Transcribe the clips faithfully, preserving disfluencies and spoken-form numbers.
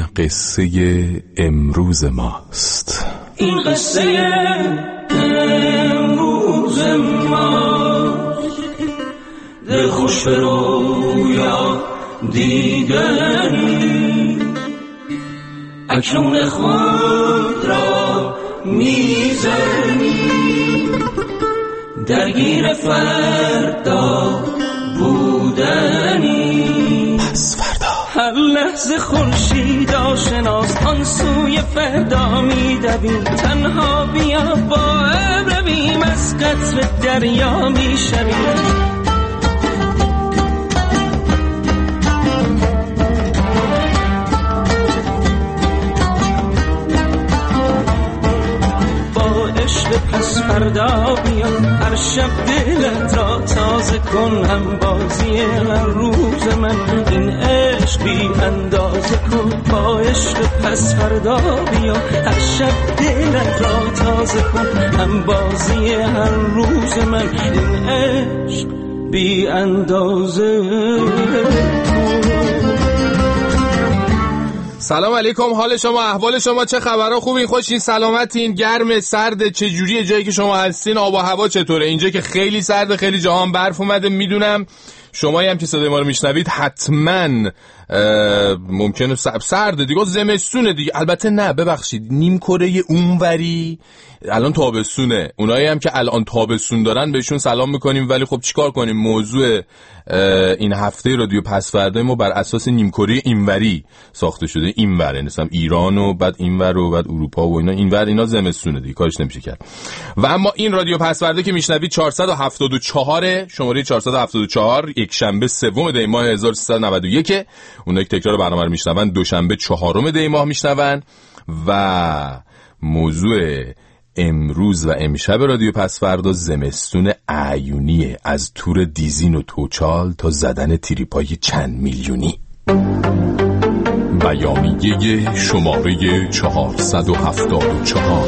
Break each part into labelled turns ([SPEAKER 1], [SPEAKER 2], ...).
[SPEAKER 1] قصه امروز ماست.
[SPEAKER 2] این قصه امروز ماست، دل خوش به رویا دیدنی، اکنون خود را میزنی، درگیر فردا بودنی.
[SPEAKER 1] پس فردا
[SPEAKER 2] هر لحظه خورشید آشناست، آن سوی فردا میدویم، تنها بیا با ابر رویم، از قطر دریا میشویم. پس فردا بیا، هر شب دلت را تازه کن، هم بازی هر روز من این عشق بی اندازه کن. با عشق پس فردا بیا، هر شب دلت را تازه کن، هم بازی هر روز من این عشق بی اندازه کن.
[SPEAKER 3] سلام علیکم، حال شما، احوال شما چه خبرها؟ خوبین، خوشین، سلامتین، گرم، سرد، چه جوریه جایی که شما هستین؟ آب و هوا چطوره؟ اینجا که خیلی سرده، خیلی جاها برف اومده. میدونم شمایی هم که صدای ما رو میشنوید حتما ممکنه سرده دیگه، زمستونه دیگه. البته نه، ببخشید، نیم کره اونوری الان تابستونه. اونایی هم که الان تابستون دارن بهشون سلام میکنیم، ولی خب چیکار کنیم؟ موضوع این هفته رادیو پس فردا ما بر اساس نیم کره اینوری ساخته شده. اینور مثلا ایران و بعد اینور و بعد اروپا و اینا، اینور اینا زمستونه دیگه، کارش نمیشه کرد. و اما این رادیو پس فردا که میشنوید چهارصد و هفتاد و چهار، شماره چهارصد و هفتاد و چهار، یک شنبه سوم دی ماه هزار و سیصد و نود و یک. اونایی که تکرار برنامه رو میشنون دوشنبه چهارم دی ماه میشنون. و موضوع امروز و امشب رادیو پس فردا زمستون اعیونیه، از تور دیزین و توچال تا زدن تریپای چند میلیونی. بیانیه شماره چهارصد و هفتاد و چهار.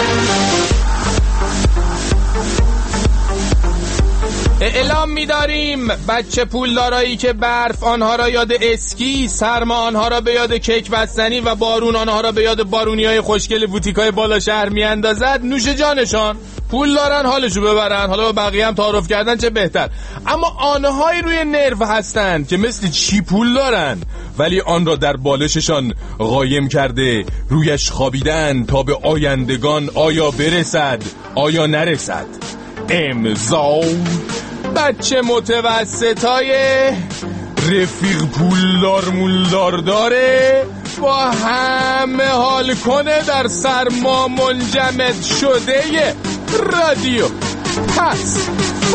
[SPEAKER 3] اعلام می‌داریم بچه پولدارایی که برف آنها را یاد اسکی، سرما آنها را به یاد کیک بستنی و بارون آنها را به یاد بارونی‌های خوشگل بوتیک‌های بالا شهر میاندازد، نوش جانشان، پول دارن حالشو ببرن، حالا با بقیه هم تعارف کردن چه بهتر. اما آنهایی روی نرو هستند که مثل چی پول دارن ولی آن را در بالششان قایم کرده، رویش خوابیدن تا به آیندگان آیا برسد آیا نرسد. امضا بچه متوسطای رفیق پولدار مولدار داره، با همه حال کنه در سرما منجمد شده ی رادیو پس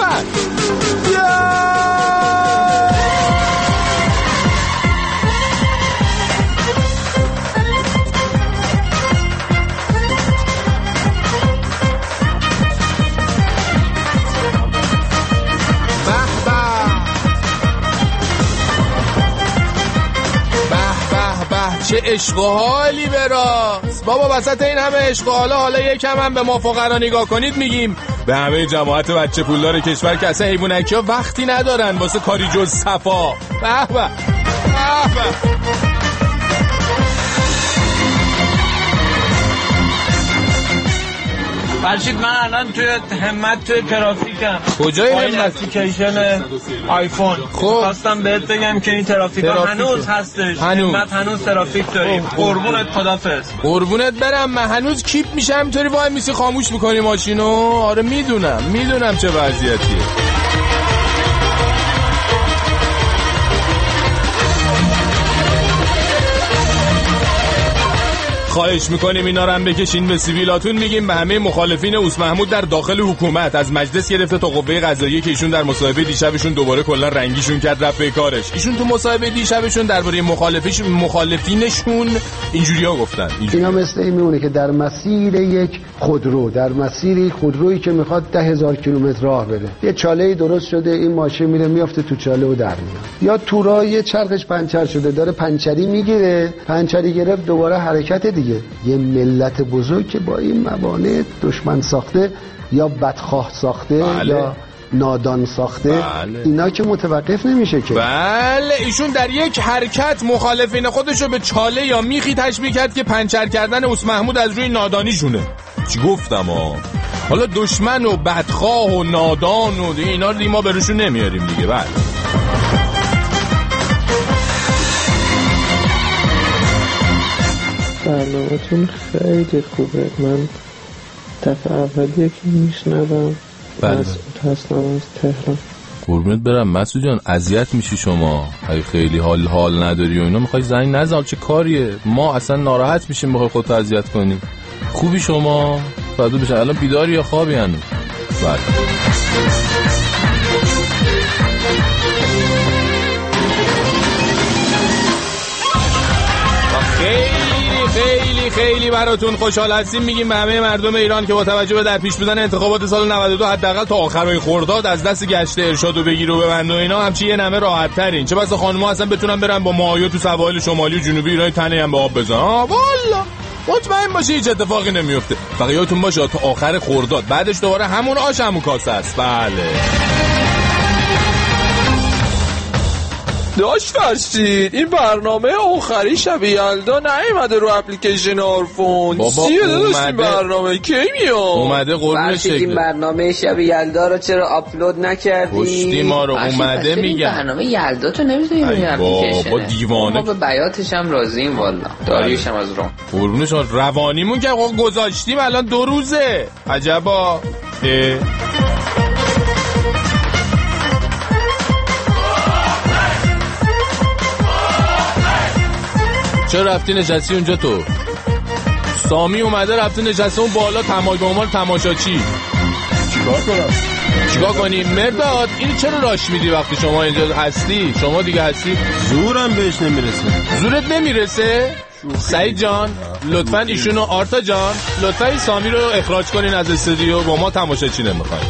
[SPEAKER 3] فردا. چه عشق و حالی براست بابا، وسط این همه عشق و حالا حالا یکم هم به ما فقرا نگاه کنید، میگیم به همه جماعت بچه پولدار کشور که اصلا حیوانکی ها وقتی ندارن واسه کاری جز صفا. به به به به.
[SPEAKER 4] فرشید من الان توی همت توی ترافیکم.
[SPEAKER 3] کجای همت؟
[SPEAKER 4] اپلیکیشن آیفون.
[SPEAKER 3] خب
[SPEAKER 4] خواستم بهت بگم که این ترافیک ها هنوز هستش.
[SPEAKER 3] هنوز
[SPEAKER 4] همت هنوز ترافیک داریم. قربونت خدافظ.
[SPEAKER 3] قربونت برم، من هنوز کیپ میشم اینطوری وای میسی خاموش میکنی ماشینو. آره میدونم میدونم چه وضعیتیه. خواهش میکنیم اینا رو هم بکشین به سیویلاتون. میگیم به همه مخالفین اوس محمود در داخل حکومت، از مجلس گرفته تا قوه قضاییه که ایشون در مصاحبه دیشبشون دوباره کلا رنگیشون کرد رفت به کارش. ایشون تو مصاحبه دیشبشون درباره مخالفیش مخالفینشون اینجوری‌ها گفتن.
[SPEAKER 5] اینا مثل این میمونه که در مسیر یک خودرو، در مسیر یک خودرویی که میخواد ده هزار کیلومتر راه بره، یه چاله‌ای درست شده، این ماشین میره میافته تو چاله و در میاد. یا تورا یه چرخش پنچر شده، داره پنچری میگیره، پنچری گرفت دوباره حرکت دیگه. یه ملت بزرگ که با این موانع دشمن ساخته یا بدخواه ساخته، بله. یا نادان ساخته،
[SPEAKER 3] بله.
[SPEAKER 5] اینا که متوقف نمیشه که.
[SPEAKER 3] بله ایشون در یک حرکت مخالفین خودشو به چاله یا میخی تشبیه کرد که پنچر کردن اوس محمود از روی نادانیشونه. چی گفتم ها؟ حالا دشمن و بدخواه و نادان و اینا رو ما بروشون نمیاریم دیگه. بله
[SPEAKER 6] برنامه‌تون خیلی خوبه. من دفعه اولیه که میشنوم. مسعود هستم از تهران.
[SPEAKER 3] قربونت برم مسعود جان، اذیت میشی شما اگه خیلی حال حال نداری و اینا میخوای زنگ نزن، چه کاریه؟ ما اصلا ناراحت میشیم بخوای خودت اذیت کنی. خوبی شما؟ فدو بشن. الان بیداری یا خوابی هنوز؟ بله خیلی خیلی خیلی براتون خوشحال هستیم. میگیم به همه مردم ایران که با توجه به در پیش بودن انتخابات سال نود و دو حداقل تا آخرای خرداد از دست گشت ارشاد و بگیر و ببند و اینا همچی یه نمه راحت ترین. چه بسا خانم‌ها اصلا بتونن برن با ماهیا تو سواحل شمالی و جنوبی ایران تنه هم به آب بزنن. والا مطمئن باشه هیچ اتفاقی نمیفته. فقط یادتون باشه تا آخر خرداد، بعدش دوباره همون آش همون کاسه است. بله
[SPEAKER 4] داشت فرشید این برنامه آخری شب یلدا نیومده رو اپلیکیشن آرفون. چیه داداش این برنامه کی میاد؟
[SPEAKER 3] اومده قربون شکل.
[SPEAKER 7] این برنامه شب یلدا رو چرا آپلود نکردی؟
[SPEAKER 3] پشتی ما رو اومده میگم.
[SPEAKER 7] برنامه یلدا تو نمیذاری روی اپلیکیشن.
[SPEAKER 3] بابا دیوانه.
[SPEAKER 7] ما به بیاتش هم راضییم والا. داریوش هم از رو.
[SPEAKER 3] قربونش روانیمون که گذاشتیم الان دو روزه. عجبا. چرا رفتی نشستی اونجا تو؟ سامی اومده رفته نشسته اون بالا تماشاگر تماشاچی. چیکار کنم؟ چیکار کنیم؟ مرداد اینو چرا راش میدی وقتی شما اینجا هستی؟ شما دیگه هستی؟
[SPEAKER 8] زورم بهش نمیرسه.
[SPEAKER 3] زورت نمیرسه؟ سعید جان لطفاً ایشونو آرتا جان لطفاً این سامی رو اخراج کنین از استودیو، با ما تماشاچی نمیخوایم.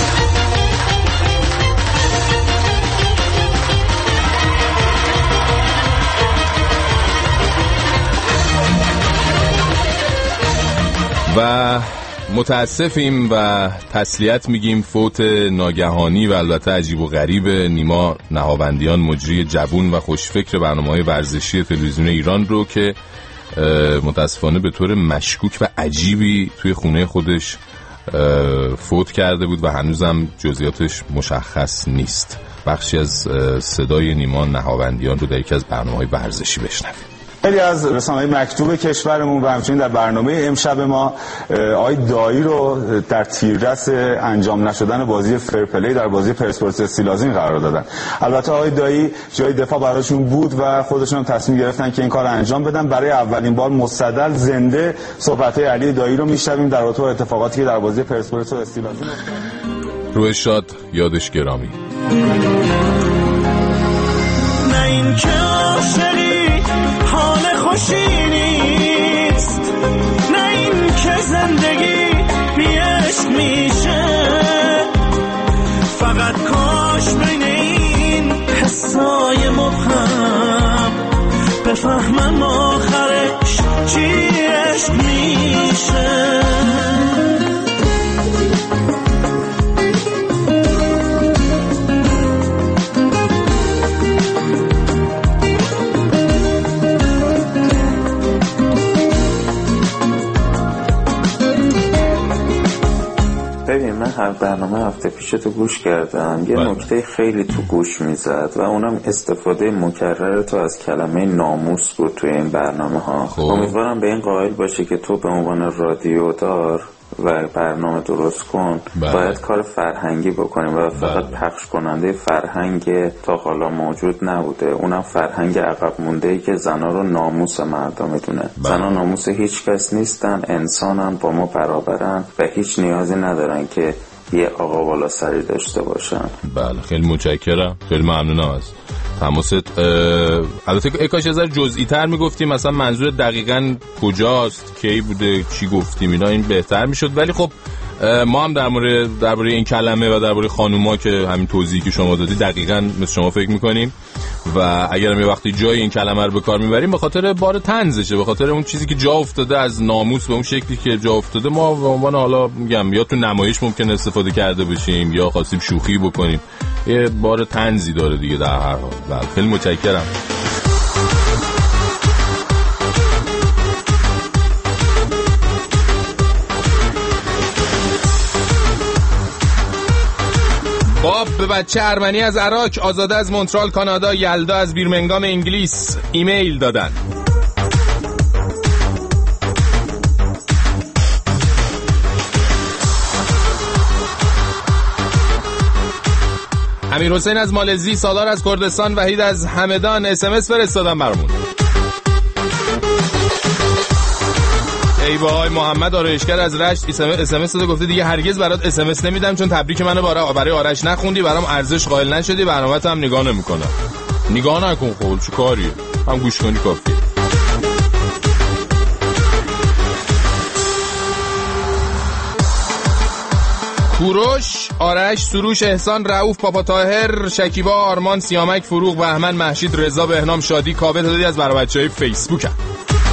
[SPEAKER 3] و متاسفیم و تسلیت میگیم فوت ناگهانی و البته عجیب و غریب نیما نهاوندیان، مجری جوون و خوشفکر برنامه‌های ورزشی تلویزیون ایران رو که متاسفانه به طور مشکوک و عجیبی توی خونه خودش فوت کرده بود و هنوزم جزئیاتش مشخص نیست. بخشی از صدای نیما نهاوندیان رو در یکی از برنامه‌های ورزشی بشنویم.
[SPEAKER 9] خیلی از رسانه‌های مکتوب کشورمون و همچنین در برنامه امشب ما آقای دایی رو در تیررس انجام نشدن بازی فرپلی در بازی پرسپولیس استیلازین قرار دادن. البته آقای دایی جای دفاع براشون بود و خودشون هم تصمیم گرفتن که این کار انجام بدن. برای اولین بار مستدل زنده صحبت‌های علی دایی رو میشنویم در رابطه با اتفاقاتی که در بازی پرسپولیس و استیلازین
[SPEAKER 3] روح شاد یادش گرامی.
[SPEAKER 2] نه این که عاشقی حال خوشی نیست، نه این که زندگی بی عشق میشه، فقط کاش بین این حسای مبهم بفهمم آخرش چی عشق میشه.
[SPEAKER 10] ببین من هر برنامه هفته پیشتو گوش کردم، یه نکته خیلی تو گوش میزد و اونم استفاده مکرر تو از کلمه ناموس بود توی این برنامه ها. امیدوارم به این قائل باشی که تو به عنوان رادیو دار و برنامه درست کن بله. باید کار فرهنگی بکنیم و فقط بله. پخش کننده فرهنگ تا حالا موجود نبوده، اونم فرهنگ عقب مونده‌ای که زنا رو ناموس مردم میدونه. بله. زنا ناموس هیچ کس نیستن، انسانن، با ما برابرن و هیچ نیازی ندارن که یه آقا بالا سری داشته باشن.
[SPEAKER 3] بله خیلی متشکرم، خیلی ممنونم از تماست. البته کاش از جزئی تر میگفتیم، مثلا منظور دقیقاً کجاست، کی بوده، چی گفتیم، اینا این بهتر میشد. ولی خب ما هم در مورد درباره این کلمه و درباره خانوما که همین توضیحی که شما دادی دقیقاً مثل شما فکر می‌کنیم و اگرم یه وقتی جای این کلمه رو به کار میبریم به خاطر بار طنزشه، به خاطر اون چیزی که جا افتاده از ناموس به اون شکلی که جا افتاده، ما به عنوان حالا میگم یا تو نمایش ممکن استفاده کرده باشیم یا خواستیم شوخی بکنیم، یه بار طنزی داره دیگه در هر حال. خیلی متشکرم. باب به بچه ارمنی از عراق، آزاده از مونترال کانادا، یلدا از بیرمنگام انگلیس ایمیل دادن. امیر حسین از مالزی، سالار از کردستان، وحید از همدان اس ام اس فرستادن برامون. ای وای، محمد آرایشگر از رشت اس ام اس داده، گفته دیگه هرگز برات اس ام اس نمیدم چون تبریک منو برای آرش نخوندی، برام ارزش قائل نشدی، برنامه‌ت هم نگاه نمیکنم. نگاه نکن خب چه کاریه، هم گوش کنی کافیه. کوروش، آرش، سروش، احسان، رؤوف، پاپا طاهر، شکیبا، آرمان، سیامک، فروغ، بهمن، محشید، رضا، بهنام، شادی، کاوه دادی از برای بچهای فیسبوک هم.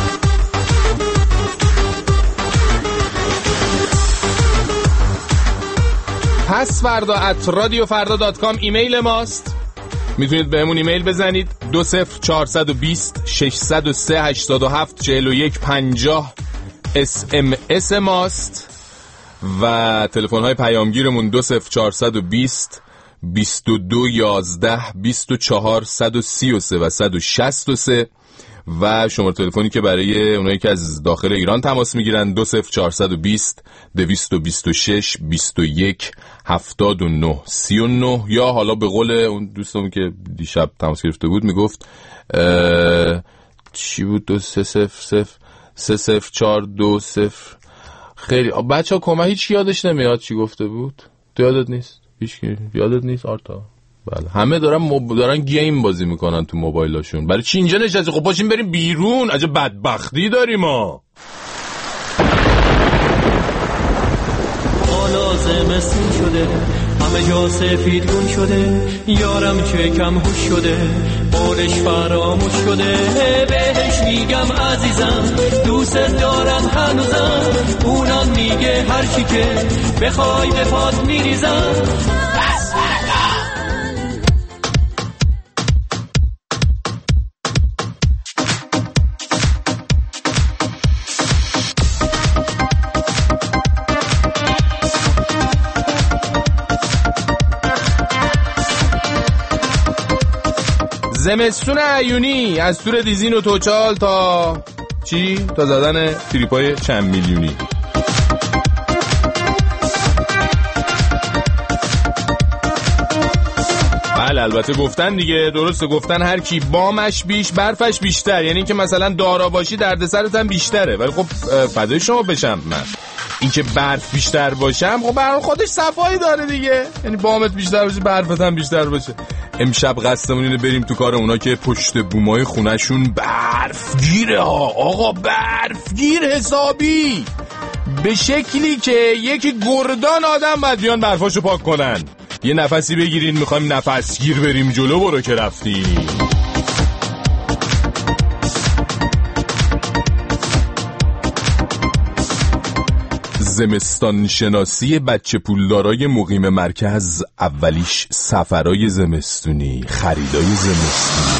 [SPEAKER 3] پس فردا ات رادیو فردا دات کام ایمیل ماست، میتونید بهمون ایمیل بزنید. دو صفر چهارصد و بیست ششصد و سه هشتاد و هفت چهل و یک پنجاه اس ام اس ماست و تلفن های پیامگیرمون دو صفر چهارصد و بیست بیست و دو یازده بیست و چهار صد و سی و سه و صد و شصت و سه و شماره تلفنی که برای اونایی که از داخل ایران تماس میگیرن دو صفر چهارصد و بیست دویست و بیست و شش بیست و یک هفتاد و نه سی و نه یا حالا به قول اون دوستمون که دیشب تماس گرفته بود میگفت چی بود دو سه صفر صفر سه صفر چهار دو صفر. خیلی بچه ها کمه هیچ یادش نمیاد چی گفته بود؟ تو یادت نیست؟ هیچ کی یادت نیست آرتا؟ بله همه دارن مب... دارن گیم بازی میکنن تو موبایلاشون. برای چی اینجا نشستی؟ خب پاشیم بریم بیرون. عجب بدبختی داریم ما.
[SPEAKER 2] حالا زمستون شده، همه جا سفیدگون شده، یارم چه کم هوش شده، قولش فراموش شده. بهش میگم عزیزم دوست دارم هنوزم، اونم میگه هر چی که بخوای به پات میریزم.
[SPEAKER 3] زمستون عیونی از تور دیزین و توچال تا چی؟ تا زدن تریپای چند میلیونی. بله البته گفتن دیگه، درسته گفتن هر کی بامش بیش برفش بیشتر، یعنی که مثلا دارا باشی دردسرت هم بیشتره، ولی خب فدای شما بشم من این که برف بیشتر باشم خب برای خودش صفایی داره دیگه، یعنی بامت بیشتر باشه برفت هم بیشتر باشه. امشب قصدمون اینه بریم تو کار اونا که پشت بومای خونهشون برفگیره ها آقا، برفگیر حسابی، به شکلی که یکی گردان آدم باید بیان برفاشو پاک کنن. یه نفسی بگیرین، میخوایم نفسگیر بریم جلو، برو که رفتی. زمستان شناسی بچه پولدارای مقیم مرکز، اولیش سفرای زمستونی، خریدای زمستونی.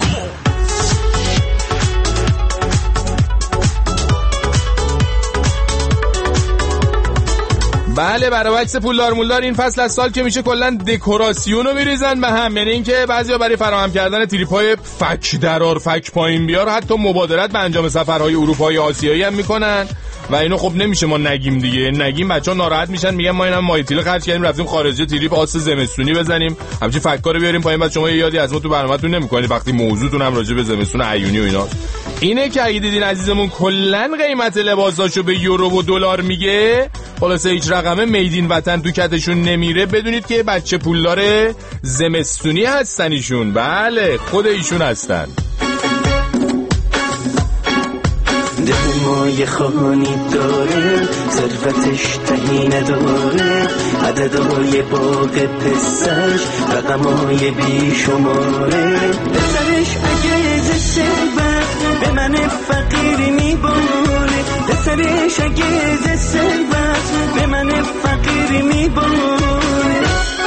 [SPEAKER 3] بله برای عکس پولدار مولدار این فصل از سال که میشه کلا دکوراسیون رو میریزن به هم، یعنی اینکه بعضیا برای فراهم کردن تریپ‌های فک درار فک پایین بیار حتی مبادرت به انجام سفرهای اروپایی آسیایی هم میکنن و اینو خب نمیشه ما نگیم دیگه، نگیم بچه‌ها ناراحت میشن، میگن ما اینم مایتیل خرج کردیم رفتیم خارج تریپ آس زمستونی بزنیم، همچین فکا رو بیاریم پایین، بعد شما یه یادی از ما تو برنامه‌تون نمی‌کنید وقتی موضوعتون هم راجع به زمستون عیونی و اینا. اینه که اگه دیدین عزیزمون کلا قیمت لباساشو به یورو و دلار میگه، خلاصه هیچ رقمه میدین وطن تو کتشون نمیره، بدونید که بچه پولدار زمستونی هستن ایشون. بله خود ایشون هستن.
[SPEAKER 2] دل مای خانی داره ثروتش تهی نداره عددهای باغ پسرش رقمهای بی شماره پسرش اگه ز ثروت به من فقیر میباره پسرش اگه ز ثروت به من فقیر میباره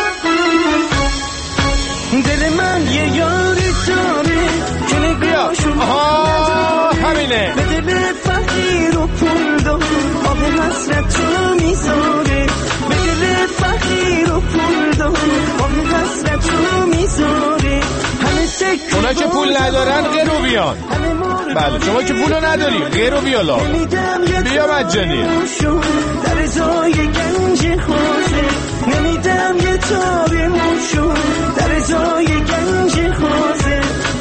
[SPEAKER 2] دل من یه یاری داره که نگاهشون
[SPEAKER 3] آها همینه
[SPEAKER 2] به دل فقیر و پول دار آب حسرت رو میذاره به دل فقیر و پول دار آب حسرت رو میذاره همه سکر
[SPEAKER 3] اونا که پول ندارن غیر و بیان بله شما که پولو نداری غیر و بیالا بیا مجانی
[SPEAKER 2] در ازای گنج خوشه نمیدم یه تابه موشو در ازای گنج خوشه.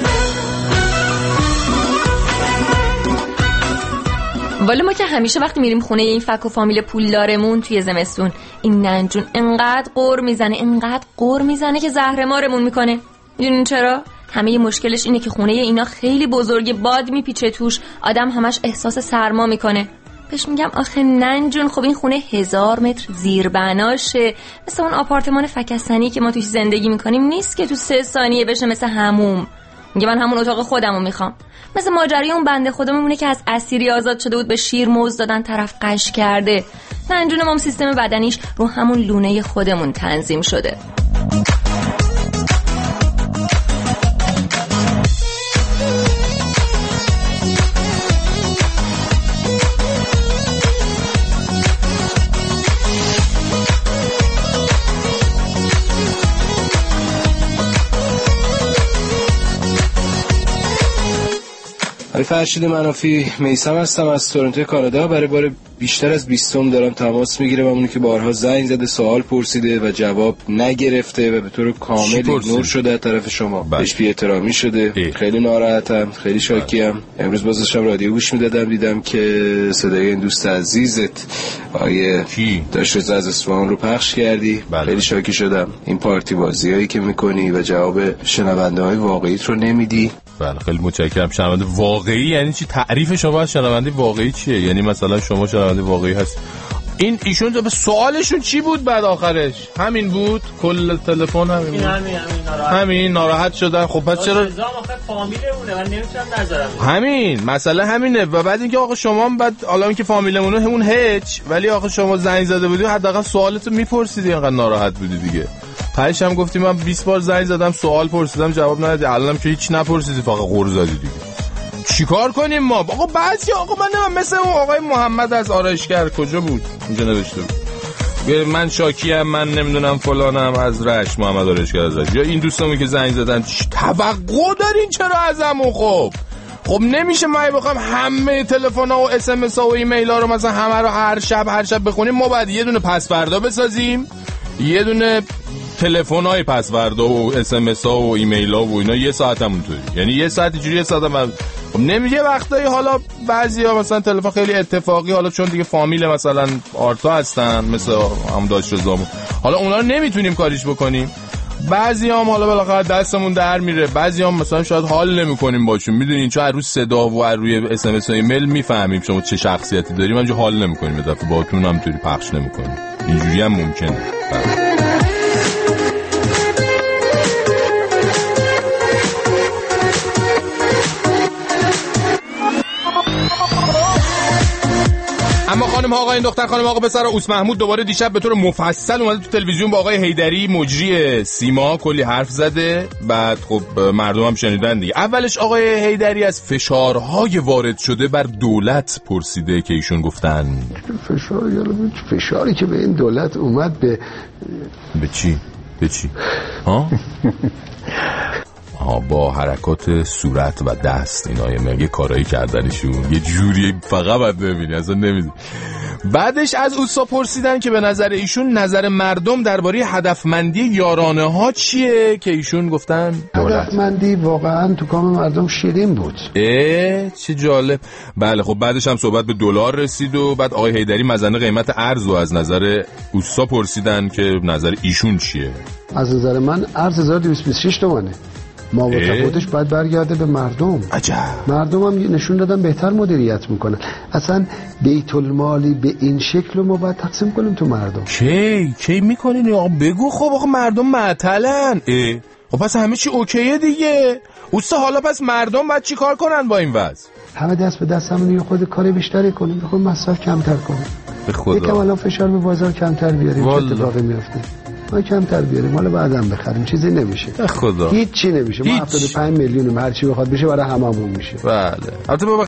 [SPEAKER 11] والا ما که همیشه وقتی میریم خونه این فک و فامیل پولدارمون توی زمستون این ننجون انقدر قور میزنه انقدر قور میزنه که زهر مارمون میکنه. میدونین چرا؟ همه مشکلش اینه که خونه اینا خیلی بزرگه باد میپیچه توش آدم همش احساس سرما میکنه. بهش میگم آخه ننجون خب این خونه هزار متر زیر بناشه مثل اون آپارتمان فکستنی که ما توش زندگی میکنیم نیست که تو سه ثانیه بشه مثل هموم. میگه من همون اتاق خودمو میخوام. مثل ماجرای اون بنده خدا میمونه که از اسیری آزاد شده بود به شیر موز دادن طرف قش کرده. ننجون ما سیستم بدنیش رو همون لونه خودمون تنظیم شده.
[SPEAKER 12] علی فرشید منافی میثم هستم از تورنتو کانادا. برای بار بیشتر از بیستم دارم تماس میگیرم. همونی که بارها زنگ زده سوال پرسیده و جواب نگرفته و به طور کامل ایگنور شده از طرف شما. بهش بی احترامی شده. ای. خیلی ناراحتم، خیلی شاکیم. امروز باز داشتم رادیو گوش میدادم دیدم که صدای این دوست عزیزت آیه داشت از اصفهان رو پخش کردی. بله. خیلی شاکی شدم. این پارتی بازیایی که میکنی و جواب شنونده های واقعیت رو نمیدی.
[SPEAKER 3] بله خیلی متشکرم. شنونده واقعی یعنی چی؟ تعریف شما از شنونده واقعی چیه؟ یعنی مثلا شما شنونده واقعی هست این ایشون به سوالشون چی بود بعد آخرش؟ همین بود؟ کل تلفن همین بود؟ همین همین ناراحت همین ناراحت شدن. خب پس چرا
[SPEAKER 13] نظام آخر فامیلمونه من نمیتونم نذارم.
[SPEAKER 3] همین مسئله همینه. و بعد اینکه آقا شما بعد حالا اینکه فامیلمونه همون هیچ ولی آقا شما زنگ زده بودی حداقل سوالتو میپرسیدی اینقدر ناراحت بودی دیگه. پایش هم گفتی من بیست بار زنگ زدم سوال پرسیدم جواب ندادی الانم که هیچ نپرسیدی فقط قور زدی دیگه. چیکار کنیم ما؟ آقا بعضی آقا من نمیم مثل اون آقای محمد از آرایشگر کجا بود اینجا نوشته بود من شاکیم من نمیدونم فلانم از رشت محمد آرایشگر از رشت یا این دوستامون که زنگ زدن توقع دارین چرا ازمون؟ خب خب نمیشه ما بخوام همه تلفن‌ها و اس ام اس ها و ایمیل ها رو مثلا همه رو هر شب هر شب بخونیم. ما بعد یه دونه پسوردا بسازیم یه دونه تلفن‌های پسوردا و اس ام اس ها و ایمیل ها و اینا یه ساعت همونطوری یعنی یه ساعت اینجوری یه ساعت هم خب نمیشه وقتایی حالا بعضیا مثلا تلفن خیلی اتفاقی حالا چون دیگه فامیل مثلا آرتا هستن مثل هم داشت رضامون حالا اونا رو نمیتونیم کاریش بکنیم. بعضیام حالا بالاخره دستمون در میره بعضیام مثلا شاید حال نمیکنیم باشون میدونین چون روی صدا و روی اس ام اس و ایمیل میفهمیم شما چه شخصیتی داریم منجا حال نمیکنیم دفعه باهاتون هم طوری پخش نمیکنیم اینجوری هم ممکنه. اما خانم ها آقایان دختر خانم آقا پسر اوس محمود دوباره دیشب به طور مفصل اومده تو تلویزیون با آقای حیدری مجری سیما کلی حرف زده. بعد خب مردم هم شنیدن دیگه. اولش آقای حیدری از فشارهای وارد شده بر دولت پرسیده که ایشون گفتن
[SPEAKER 5] فشار یا فشاری که به این دولت اومد به
[SPEAKER 3] به چی؟ به چی؟ ها؟ ها با حرکات صورت و دست اینا یه کارایی کردنشون یه جوری فقط باید ببینی اصلا نمیدونی. بعدش از اوسا پرسیدن که به نظر ایشون نظر مردم درباره هدفمندی یارانه ها چیه که ایشون گفتن
[SPEAKER 5] هدفمندی واقعا تو کام مردم شیرین بود.
[SPEAKER 3] اه چه جالب. بله خب بعدش هم صحبت به دلار رسید و بعد آقای حیدری مزن قیمت ارز رو از نظر اوسا پرسیدن که نظر ایشون چیه.
[SPEAKER 5] از نظر من ارز هزار و دویست و بیست و شش تومانه. ما با تفاوتش باید برگرده به مردم.
[SPEAKER 3] عجب.
[SPEAKER 5] مردم هم نشون دادن بهتر مدیریت میکنن. اصلا بیت المالی به این شکل ما باید تقسیم کنیم تو مردم.
[SPEAKER 3] کی کی میکنین آقا؟ بگو. خب آقا مردم معطلن. خب پس همه چی اوکیه دیگه. اوستا حالا پس مردم باید چی کار کنن با این وضع؟
[SPEAKER 5] همه دست به دست همون خود کار بیشتری کنیم، بخوام مصرف کمتر کنیم.
[SPEAKER 3] به خدا
[SPEAKER 5] یکم الان فشار به بازار کمتر بیاریم. چه اتفاقی میفته؟ ما کمتر بیاریم، حالا بعدم بخریم، چیزی نمیشه.
[SPEAKER 3] به خدا
[SPEAKER 5] هیچ چی نمیشه. ما هفتاد و پنج میلیونیم، هر چی بخواد بشه برای هممون میشه.
[SPEAKER 3] بله. البته